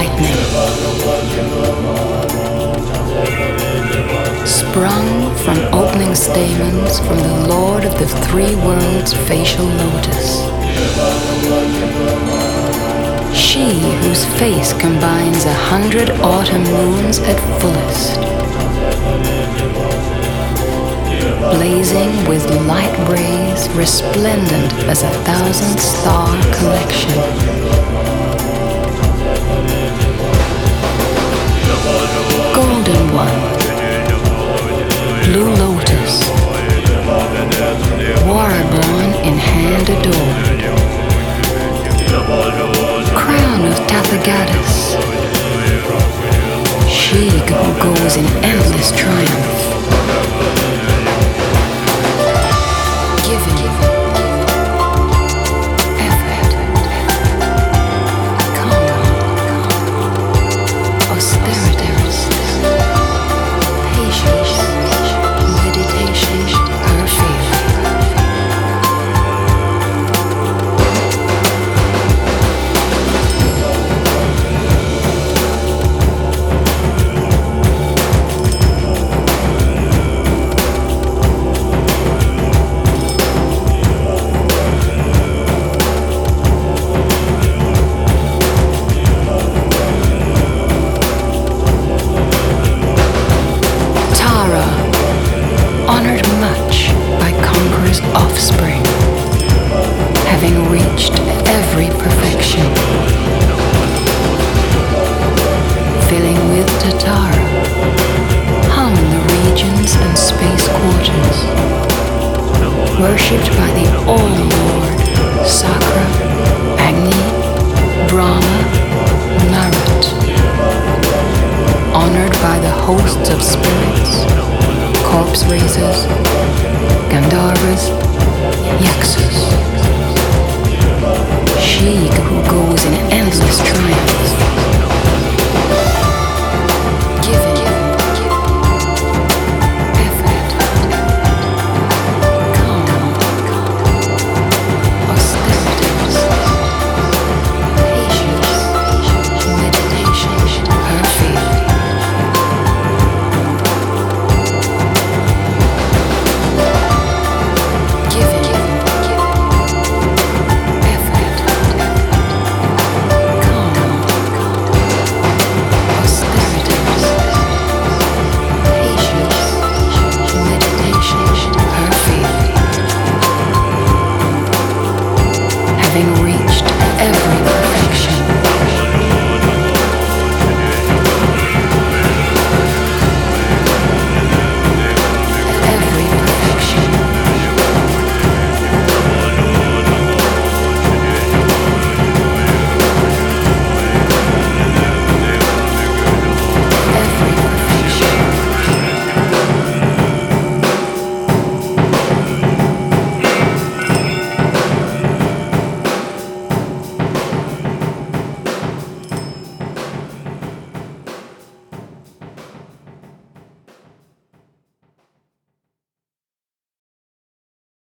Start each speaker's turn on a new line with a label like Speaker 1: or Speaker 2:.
Speaker 1: lightning. Sprung from opening stamens from the Lord of the Three Worlds' facial lotus. She whose face combines 100 autumn moons at fullest, blazing with light rays resplendent as 1,000-star collection. Golden One, Blue Lotus, Warborn in hand adored, Crown of Tathagatus, she who goes in endless triumph, giving effort, calm, austerity, patience, meditation, her faith. Honored much by conqueror's offspring, having reached every perfection, filling with Tatara, hung the regions and space quarters, worshipped by the All-Lord, Sakra, Agni, Brahma, Narut, honored by the hosts of spirits, corpse raisers,